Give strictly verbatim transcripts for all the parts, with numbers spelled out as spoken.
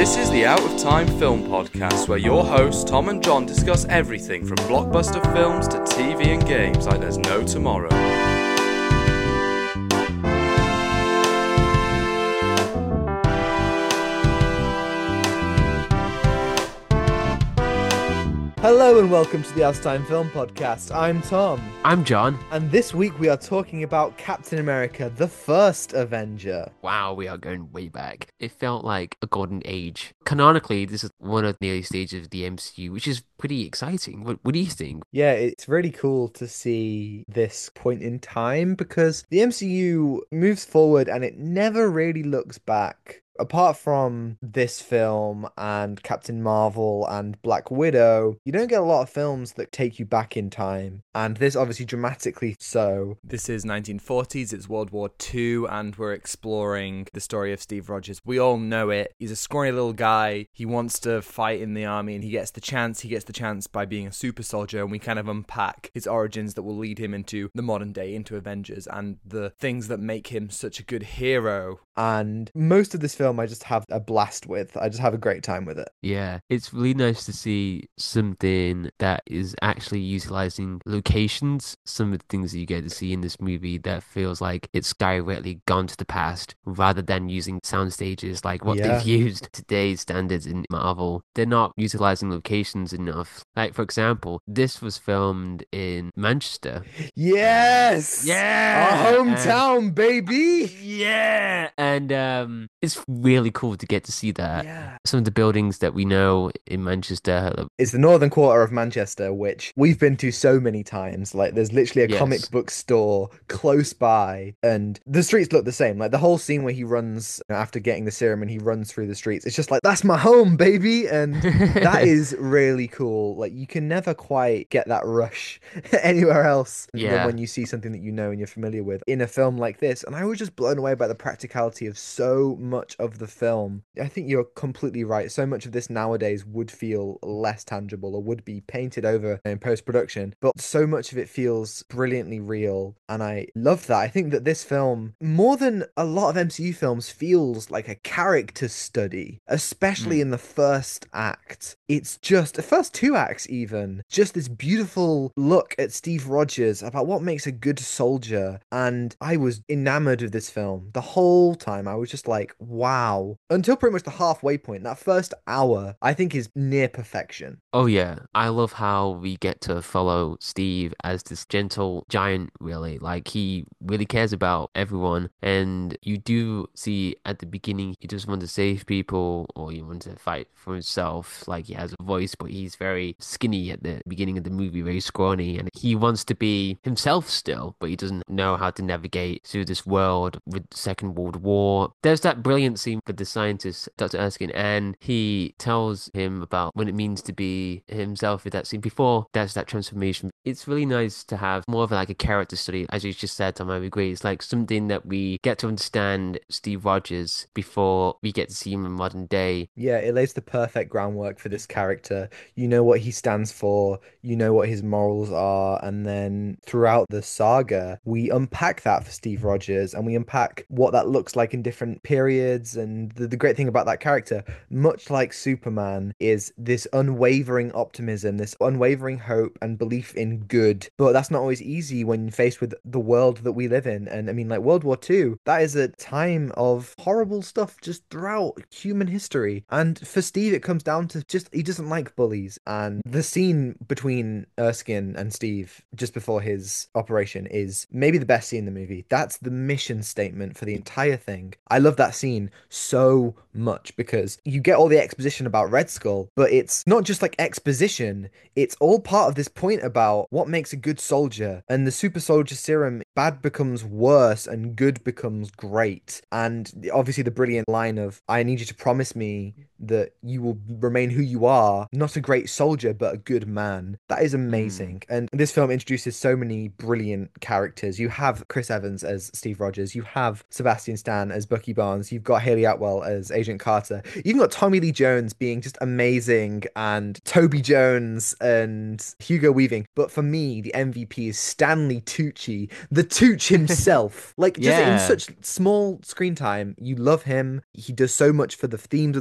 This is the Out of Time Film Podcast, where your hosts Tom and John discuss everything from blockbuster films to T V and games like there's no tomorrow. Hello and welcome to the Out of Time Film Podcast. I'm Tom. I'm John. And this week we are talking about Captain America, the first Avenger. Wow, we are going way back. It felt like a golden age. Canonically, this is one of the early stages of the M C U, which is pretty exciting. What, what do you think? Yeah, it's really cool to see this point in time because the M C U moves forward and it never really looks back. Apart from this film and Captain Marvel and Black Widow, you don't get a lot of films that take you back in time. And this obviously dramatically so. This is nineteen forties, it's World War Two, and we're exploring the story of Steve Rogers. We all know it. He's a scrawny little guy. He wants to fight in the army and he gets the chance. He gets the chance by being a super soldier, and we kind of unpack his origins that will lead him into the modern day, into Avengers, and the things that make him such a good hero. And most of this film I just have a blast with. I just have a great time with it. Yeah, it's really nice to see something that is actually utilizing locations. Some of the things that you get to see in this movie that feels like it's directly gone to the past rather than using sound stages like what Yeah. they've used today's standards in Marvel. They're not utilizing locations enough. Like, for example, this was filmed in Manchester. Yes! Yeah! Our hometown, baby! Yeah! And um, it's really cool to get to see that. Yeah. Some of the buildings that we know in Manchester. It's the northern quarter of Manchester, which we've been to so many times. Like, there's literally a Yes. comic book store close by, and the streets look the same. Like, the whole scene where he runs after getting the serum and he runs through the streets, it's just like, that's my home, baby! And that is really cool. Like, you can never quite get that rush anywhere else than Yeah. when you see something that you know and you're familiar with in a film like this. And I was just blown away by the practicality of so much of the film. I think you're completely right. So much of this nowadays would feel less tangible or would be painted over in post-production, but so much of it feels brilliantly real, and I love that. I think that this film, more than a lot of M C U films, feels like a character study, especially Mm. in the first act. It's just the first two acts even, just this beautiful look at Steve Rogers about what makes a good soldier, and I was enamored of this film the whole time. I was just like, wow. Until pretty much the halfway point, that first hour, I think is near perfection. Oh yeah, I love how we get to follow Steve as this gentle giant, really. Like, he really cares about everyone, and you do see at the beginning he just wants to save people, or he wants to fight for himself. Like, he has a voice, but he's very skinny at the beginning of the movie, very scrawny, and he wants to be himself still, but he doesn't know how to navigate through this world with the Second World War. There's that brilliant scene with the scientist, Doctor Erskine, and he tells him about what it means to be himself with that scene before that's that transformation. It's really nice to have more of like a character study, as you just said, Tom. I agree. It's like something that we get to understand Steve Rogers before we get to see him in modern day. Yeah, it lays the perfect groundwork for this character. You know what he stands for, you know what his morals are, and then throughout the saga, we unpack that for Steve Rogers, and we unpack what that looks like in different periods. And the, the great thing about that character, much like Superman, is this unwavering optimism, this unwavering hope and belief in good. But that's not always easy when faced with the world that we live in. And I mean, like World War Two, that is a time of horrible stuff just throughout human history. And for Steve, it comes down to just he doesn't like bullies. And the scene between Erskine and Steve just before his operation is maybe the best scene in the movie. That's the mission statement for the entire thing. I love that scene so much because you get all the exposition about Red Skull, but it's not just like exposition, it's all part of this point about what makes a good soldier. And the super soldier serum, bad becomes worse and good becomes great. And obviously the brilliant line of, I need you to promise me that you will remain who you are, not a great soldier, but a good man. That is amazing. Mm. And this film introduces so many brilliant characters. You have Chris Evans as Steve Rogers. You have Sebastian Stan as Bucky Barnes. You've got Haley Atwell as Agent Carter. You've even got Tommy Lee Jones being just amazing, and Toby Jones and Hugo Weaving. But for me, the M V P is Stanley Tucci, the Tooch himself. Like, just Yeah. in such small screen time, you love him. He does so much for the themes of the film,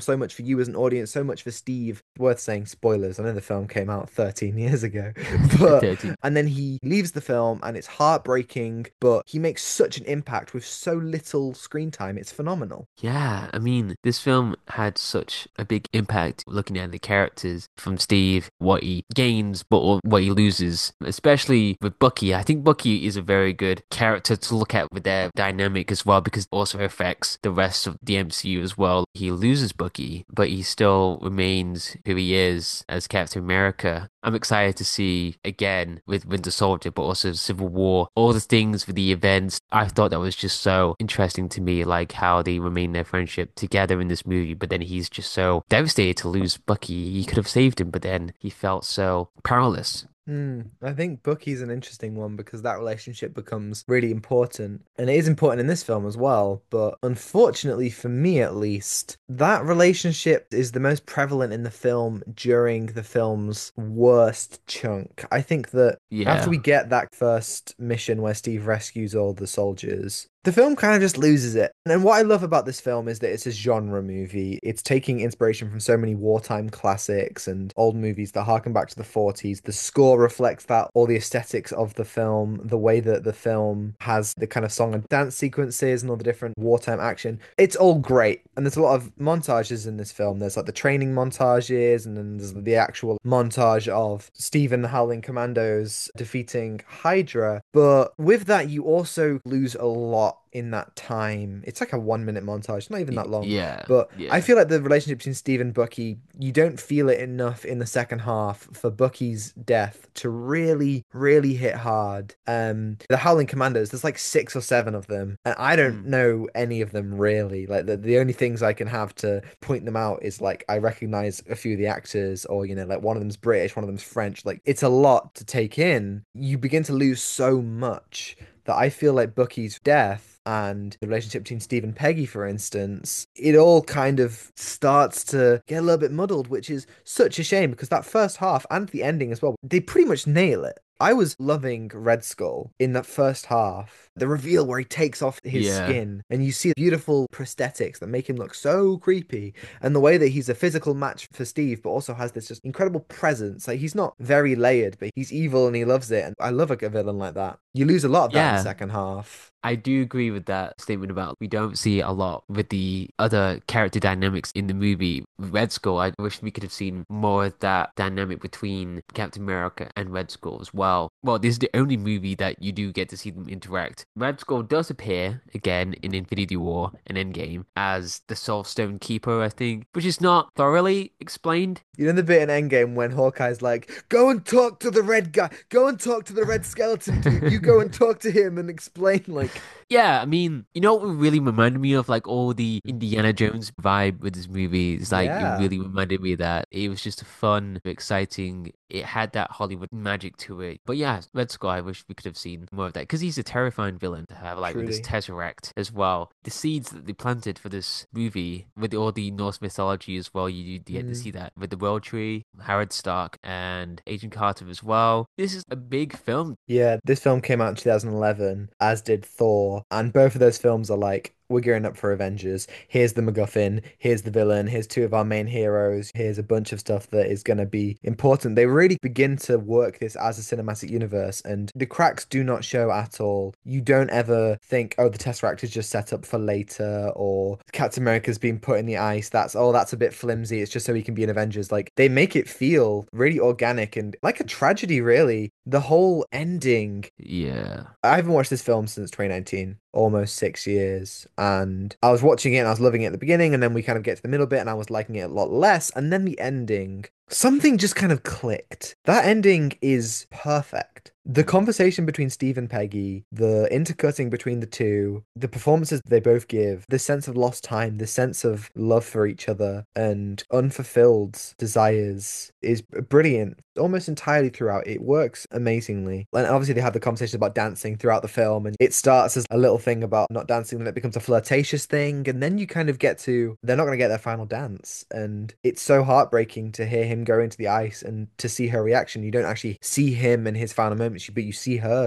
so much for you as an audience, so much for Steve. Worth saying, spoilers. I know the film came out thirteen years ago, but thirteen. and then he leaves the film, and it's heartbreaking. But he makes such an impact with so little screen time. It's phenomenal. Yeah, I mean, this film had such a big impact looking at the characters from Steve, what he gains, but al- what he loses, especially with Bucky. I think Bucky is a very good character to look at with their dynamic as well, because it also affects the rest of the M C U as well. He loses Bucky, but he still remains who he is as Captain America. I'm excited to see again with Winter Soldier, but also Civil War, all the things with the events. I thought that was just so interesting to me, like how they remain their friendship together in this movie. But then he's just so devastated to lose Bucky. He could have saved him, but then he felt so powerless. Hmm. I think Bucky's an interesting one because that relationship becomes really important. And it is important in this film as well. But unfortunately, for me at least, that relationship is the most prevalent in the film during the film's worst chunk. I think that after Yeah. we get that first mission where Steve rescues all the soldiers, the film kind of just loses it. And what I love about this film is that it's a genre movie. It's taking inspiration from so many wartime classics and old movies that harken back to the forties. The score reflects that, all the aesthetics of the film, the way that the film has the kind of song and dance sequences and all the different wartime action. It's all great. And there's a lot of montages in this film. There's like the training montages, and then there's the actual montage of Steve and the Howling Commandos defeating Hydra. But with that, you also lose a lot in that time. It's like a one minute montage, not even Y- that long. Yeah. But I Yeah. feel like the relationship between Steve and Bucky, you don't feel it enough in the second half for Bucky's death to really, really hit hard. Um, the Howling Commandos, there's like six or seven of them, and I don't Mm. know any of them really. Like the, the only things I can have to point them out is like I recognize a few of the actors, or you know, like one of them's British, one of them's French. Like it's a lot to take in. You begin to lose so much that I feel like Bucky's death and the relationship between Steve and Peggy, for instance, it all kind of starts to get a little bit muddled, which is such a shame because that first half and the ending as well, they pretty much nail it. I was loving Red Skull in that first half. The reveal where he takes off his Yeah. skin and you see beautiful prosthetics that make him look so creepy. And the way that he's a physical match for Steve, but also has this just incredible presence. Like he's not very layered, but he's evil and he loves it. And I love a villain like that. You lose a lot of that in the Yeah. second half. I do agree with that statement about we don't see a lot with the other character dynamics in the movie. With Red Skull, I wish we could have seen more of that dynamic between Captain America and Red Skull as well. Well, this is the only movie that you do get to see them interact. Red Skull does appear again in Infinity War and Endgame as the Soul Stone Keeper, I think, which is not thoroughly explained. You know the bit in Endgame when Hawkeye's like, go and talk to the red guy, go and talk to the red skeleton dude, you go and talk to him and explain, like, Yeah, I mean, you know what really reminded me of like all the Indiana Jones vibe with this movie? It's like it yeah, really reminded me of that. It was just a fun, exciting. It had that Hollywood magic to it. But yeah, Red Skull, I wish we could have seen more of that because he's a terrifying villain to have, like with this truly. Tesseract as well. The seeds that they planted for this movie with all the Norse mythology as well, you, you get to Mm. see that with the World Tree, Howard Stark, and Agent Carter as well. This is a big film. Yeah, this film came out in two thousand eleven, as did Thor, and both of those films are like, we're gearing up for Avengers. Here's the MacGuffin, here's the villain, here's two of our main heroes, here's a bunch of stuff that is going to be important. They really begin to work this as a cinematic universe, and the cracks do not show at all. You don't ever think, oh, the Tesseract is just set up for later, or Captain America's been put in the ice. That's, oh, that's a bit flimsy. It's just so he can be in Avengers. Like, they make it feel really organic and like a tragedy, really. The whole ending. Yeah. I haven't watched this film since twenty nineteen, almost six years. And I was watching it and I was loving it at the beginning, and then we kind of get to the middle bit and I was liking it a lot less. And then the ending, something just kind of clicked. That ending is perfect. The conversation between Steve and Peggy, the intercutting between the two, the performances they both give, the sense of lost time, the sense of love for each other and unfulfilled desires is brilliant almost entirely throughout. It works amazingly. And obviously they have the conversation about dancing throughout the film, and it starts as a little thing about not dancing, then it becomes a flirtatious thing, and then you kind of get to they're not going to get their final dance, and it's so heartbreaking to hear him go into the ice and to see her reaction. You don't actually see him and his final moments, but you see hers.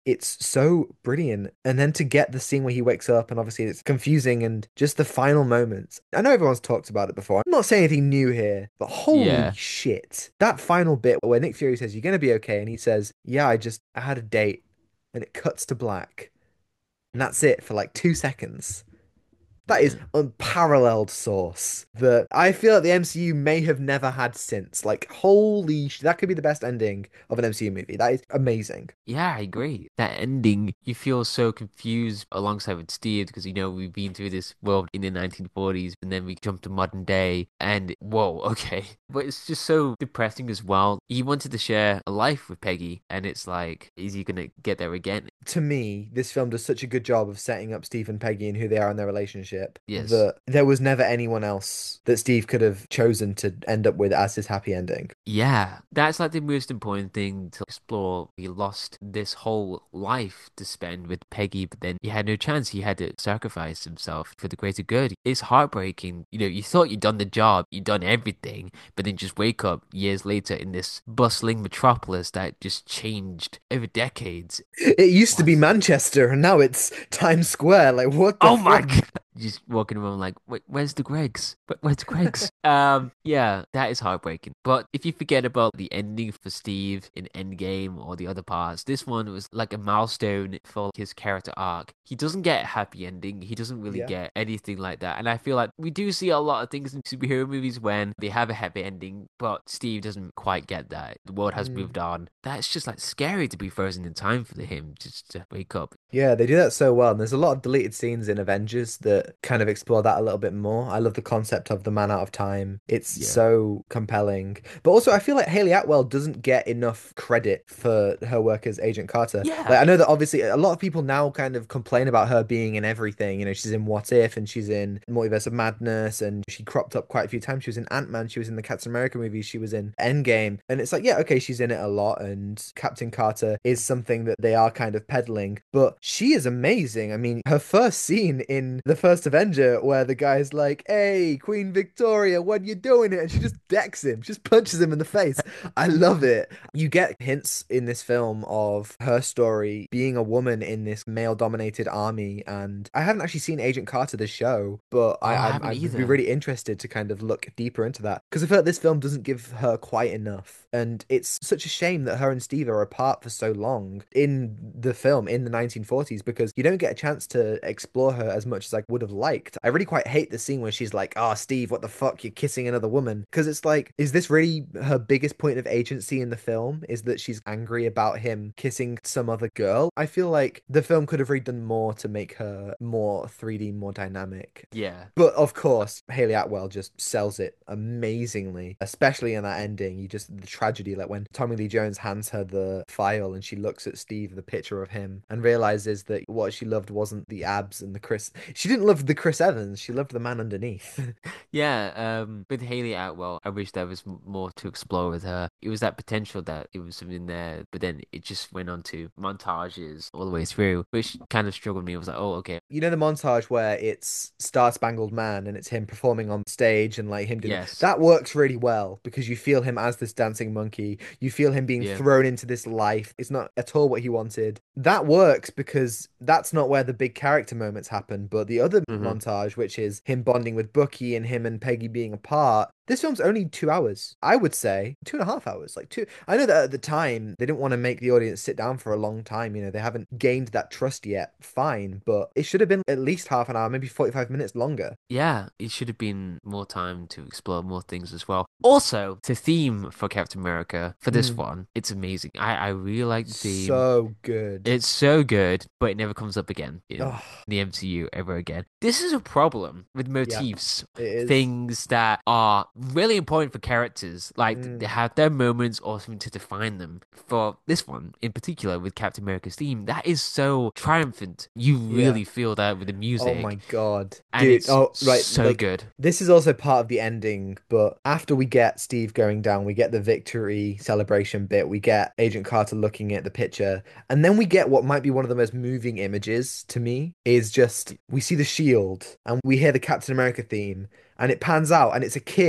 it's so brilliant. And then to get the scene where he wakes up and obviously it's confusing and just the final moments. I know everyone's talked about it before. I'm not saying anything new here, but holy Yeah. shit. That final bit where Nick Fury says, "You're going to be okay." And he says, "Yeah, I just I had a date." And it cuts to black. And that's it for like two seconds. That is Yeah. unparalleled sauce that I feel like the M C U may have never had since. Like, holy sh that could be the best ending of an M C U movie. That is amazing. Yeah, I agree. That ending, you feel so confused alongside with Steve because you know we've been through this world in the nineteen forties and then we jump to modern day and whoa, okay. But it's just so depressing as well. He wanted to share a life with Peggy and it's like, is he gonna get there again? To me, this film does such a good job of setting up Steve and Peggy and who they are in their relationship Yes. that there was never anyone else that Steve could have chosen to end up with as his happy ending. Yeah, that's like the most important thing to explore. He lost this whole life to spend with Peggy, but then he had no chance. He had to sacrifice himself for the greater good. It's heartbreaking. You know, you thought you'd done the job, you'd done everything, but then just wake up years later in this bustling metropolis that just changed over decades. It used to be What? Manchester and now it's Times Square. Like, what the Oh my fuck? God. Just walking around like, Wait, where's the Gregs? Where- Where's the Gregs? um, yeah, that is heartbreaking. But if you forget about the ending for Steve in Endgame or the other parts, this one was like a milestone for his character arc. He doesn't get a happy ending. He doesn't really Yeah. get anything like that. And I feel like we do see a lot of things in superhero movies when they have a happy ending, but Steve doesn't quite get that. The world has Mm. moved on. That's just like scary to be frozen in time for him just to wake up. Yeah, they do that so well. And there's a lot of deleted scenes in Avengers that kind of explore that a little bit more. I love the concept of the man out of time. It's Yeah. so compelling. But also, I feel like Haley Atwell doesn't get enough credit for her work as Agent Carter. Yeah. Like, I know that obviously a lot of people now kind of complain about her being in everything. You know, she's in What If and she's in Multiverse of Madness and she cropped up quite a few times. She was in Ant-Man, she was in the Captain America movies, she was in Endgame. And it's like, yeah, okay, she's in it a lot. And Captain Carter is something that they are kind of peddling. But she is amazing. I mean, her first scene in the first Avenger where the guy's like, "Hey, Queen Victoria, what you doing here?" And she just decks him, just punches him in the face. I love it. You get hints in this film of her story being a woman in this male-dominated army, and I haven't actually seen Agent Carter the show, but Oh, I I I'm, haven't I would be either. really interested to kind of look deeper into that because I feel like this film doesn't give her quite enough, and it's such a shame that her and Steve are apart for so long in the film in the nineteen forties because you don't get a chance to explore her as much as I would have liked. I really quite hate the scene where she's like, "Oh, Steve, what the fuck? You're kissing another woman." Because it's like, is this really her biggest point of agency in the film? Is that she's angry about him kissing some other girl? I feel like the film could have really done more to make her more three D, more dynamic. Yeah. But of course, Haley Atwell just sells it amazingly, especially in that ending. You just, the tragedy, like when Tommy Lee Jones hands her the file and she looks at Steve, the picture of him, and realizes that what she loved wasn't the abs and the Chris. She didn't love the Chris Evans, she loved the man underneath. Yeah, um, with Haley Atwell, I wish there was m- more to explore with her. It was that potential that it was something there, but then it just went on to montages all the way through, which kind of struggled me. I was like, oh, okay, You know the montage where it's Star Spangled Man and it's him performing on stage and like him doing yes, that works really well because you feel him as this dancing monkey. You feel him being yeah, thrown into this life. It's not at all what he wanted. That works because that's not where the big character moments happen. But the other hmm montage, which is him bonding with Bucky and him and Peggy being apart, this film's only two hours. I would say two and a half hours. Like two. I know that at the time they didn't want to make the audience sit down for a long time. You know, they haven't gained that trust yet. Fine, but it should have been at least half an hour, maybe forty-five minutes longer. yeah. It should have been more time to explore more things as well. Also, the theme for Captain America for this Mm. one, it's amazing. I I really like the theme. So good. It's so good, but it never comes up again in Oh, the M C U ever again. This is a problem with yeah, motifs, it is. things that are really important for characters, like they Mm. have their moments or something to define them. For this one in particular, with Captain America's theme, that is so triumphant. You Yeah. really feel that with the Oh my music, God. and Dude, it's oh, right. so Like, good. this is also part of the ending, but after we get Steve going down, we get the victory celebration bit, we get Agent Carter looking at the picture, and then we get what might be one of the most moving images to me is just we see the shield and we hear the Captain America theme, and it pans out, and it's a kid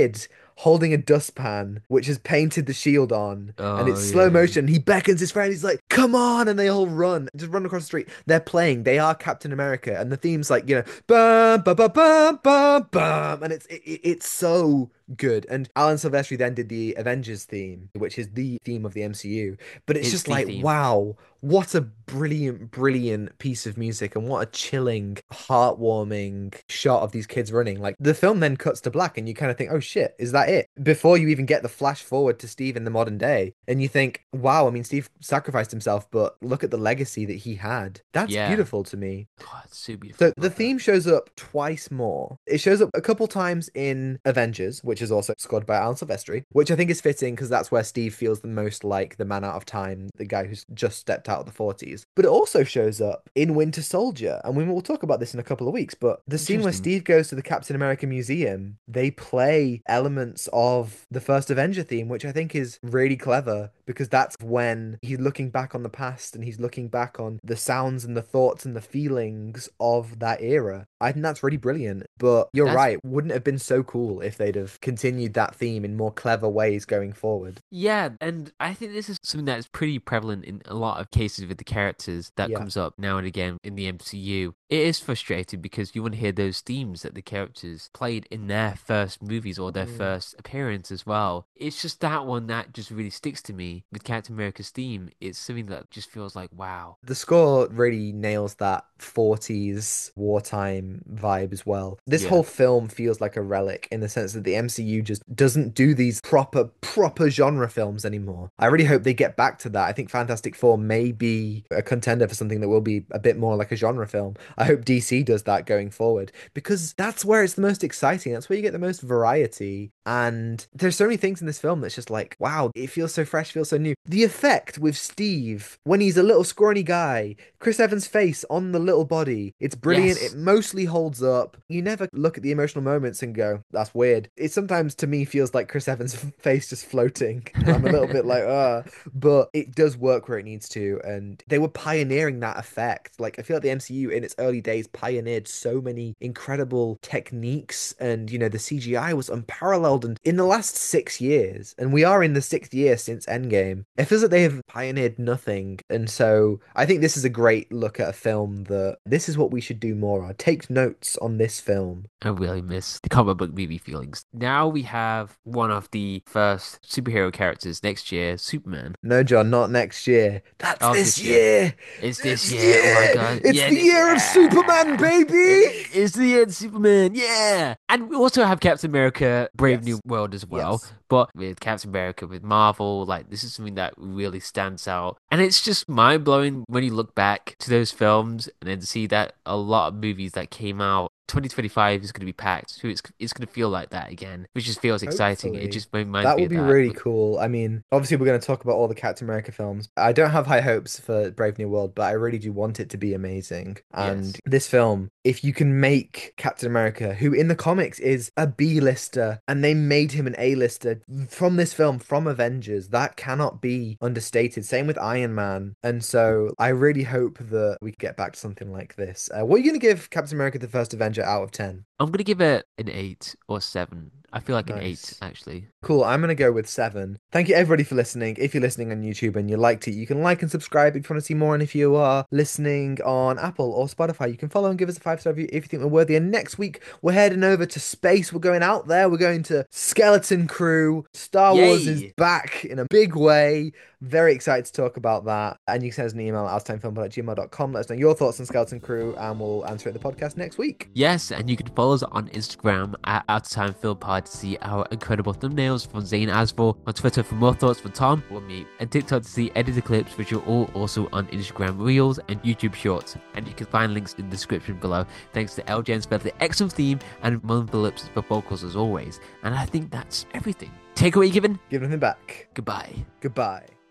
holding a dustpan, which has painted the shield on, and Oh it's slow yeah. motion. He beckons his friend. He's like, "Come on!" And they all run, just run across the street. They're playing. They are Captain America, and the theme's like, you know, bum bum bum bum bum bum, and it's it, it- it's so good. And Alan Silvestri then did the Avengers theme, which is the theme of the M C U. But it's It's just the like, theme. wow, what a brilliant, brilliant piece of music, and what a chilling, heartwarming shot of these kids running. Like the film then cuts to black, and you kind of think, oh shit, is that it? Before you even get the flash forward to Steve in the modern day, and you think, wow, I mean, Steve sacrificed himself, but look at the legacy that he had. That's Yeah. beautiful to me. Oh, it's so beautiful. So the Love that. theme shows up twice more. It shows up a couple times in Avengers, which is also scored by Alan Silvestri, which I think is fitting because that's where Steve feels the most like the man out of time, the guy who's just stepped out of the forties. But it also shows up in Winter Soldier, and we will talk about this in a couple of weeks. But the scene where Interesting. Steve goes to the Captain America Museum, they play elements of the first Avenger theme, which I think is really clever because that's when he's looking back on the past and he's looking back on the sounds and the thoughts and the feelings of that era. I think that's really brilliant. But you're That's right, wouldn't it have been so cool if they'd have continued that theme in more clever ways going forward? Yeah, and I think this is something that's pretty prevalent in a lot of cases with the characters that Yeah. comes up now and again in the M C U. It is frustrating because you want to hear those themes that the characters played in their first movies or their Mm. first appearance as well. It's just that one that just really sticks to me with Captain America's theme. It's something that just feels like, wow. The score really nails that forties wartime vibe as well. This Yeah. whole film feels like a relic in the sense that the M C U just doesn't do these proper, proper genre films anymore. I really hope they get back to that. I think Fantastic Four may be a contender for something that will be a bit more like a genre film. I hope D C does that going forward because that's where it's the most exciting. That's where you get the most variety. And there's so many things in this film that's just like, wow, it feels so fresh, feels so new. The effect with Steve when he's a little scrawny guy, Chris Evans' face on the little body, it's brilliant. Yes. It mostly holds up. You never look at the emotional moments and go, that's weird. It sometimes to me feels like Chris Evans' face just floating. And I'm a little bit like, uh, but it does work where it needs to. And they were pioneering that effect. Like, I feel like the M C U in its early days pioneered so many incredible techniques, and, you know, the C G I was unparalleled. And in the last six years, and we are in the sixth year since Endgame, it feels like they have pioneered nothing. And so I think this is a great look at a film that this is what we should do more on. Take notes on this film. I really miss the comic book movie feelings. Now we have one of the first superhero characters next year, Superman. No, John, not next year. That's Oh, this this year. year. It's this year. Oh my god. It's Yeah, the this year of Superman, baby. It- It's the year of Superman. Yeah. And we also have Captain America, Brave Yes. New World as well. Yes. But with Captain America, with Marvel, like this is something that really stands out. And it's just mind blowing when you look back to those films and then see that a lot of movies that came out twenty twenty-five is going to be packed. So it's it's going to feel like that again, which just feels exciting. Hopefully. It just reminds That me would of be that. really cool. I mean, obviously, we're going to talk about all the Captain America films. I don't have high hopes for Brave New World, but I really do want it to be amazing. And Yes. this film, if you can make Captain America, who in the comics is a B-lister, and they made him an A-lister from this film, from Avengers, that cannot be understated. Same with Iron Man. And so I really hope that we get back to something like this. Uh, what are you going to give Captain America the First Avenger out of ten? I'm going to give it an eight or seven. I feel like an eight, Nice. actually. Cool. I'm going to go with seven. Thank you, everybody, for listening. If you're listening on YouTube and you liked it, you can like and subscribe if you want to see more. And if you are listening on Apple or Spotify, you can follow and give us a five star review if you think we're worthy. And next week, we're heading over to space. We're going out there. We're going to Skeleton Crew. Star Wars is Yay. back in a big way. Very excited to talk about that. And you can send us an email at outstimefilmpod at gmail dot com. Let us know your thoughts on Skeleton Crew, and we'll answer it in the podcast next week. Yes, and you can follow us on Instagram at Out of Time Film Pod to see our incredible thumbnails from Zane Asville, on Twitter for more thoughts from Tom or me, and TikTok to see edited clips, which are all also on Instagram Reels and YouTube Shorts. And you can find links in the description below. Thanks to L J for the excellent theme and Mullen Phillips for vocals as always. And I think that's everything. Takeaway given. Give nothing back. Goodbye. Goodbye.